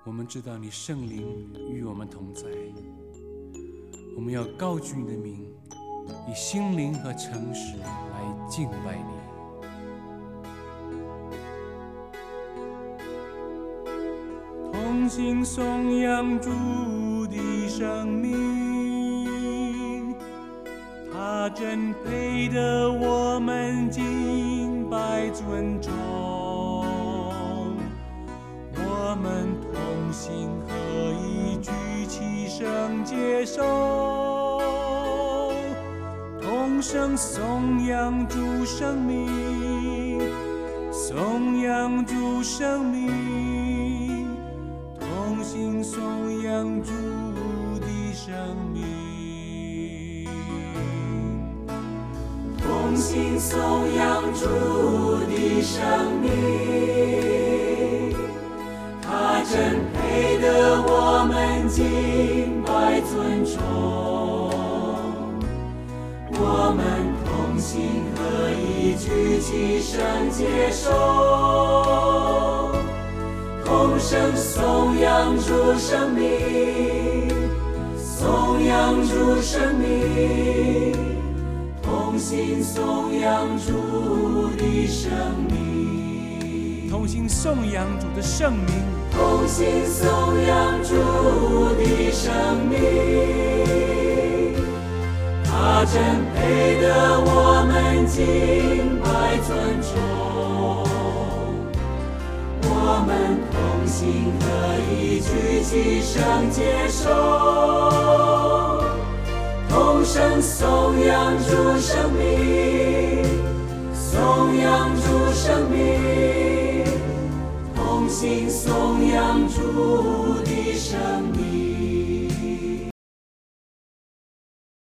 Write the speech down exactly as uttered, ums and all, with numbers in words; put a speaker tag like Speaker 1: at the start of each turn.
Speaker 1: 我们知道你圣灵与我们同在，我们要高举你的名，以心灵和诚实来敬拜你。同心颂扬主的生命，他真配得我们敬拜尊重。我们同心合意举起圣洁手，同声颂扬主生命，颂扬主生命，同心颂扬主的生命，
Speaker 2: 同心颂扬主的生命，他真配得我们敬拜尊重。我们同心合意举起圣洁手，同声颂扬主生命，颂扬主生命，同心颂扬主的生命，
Speaker 1: 同心颂扬主的圣名，
Speaker 2: 同心颂扬主的生命，他真配得我们敬拜尊重。我们同心合意举起圣洁手，同声颂扬主生命，颂扬主生命，同心颂扬主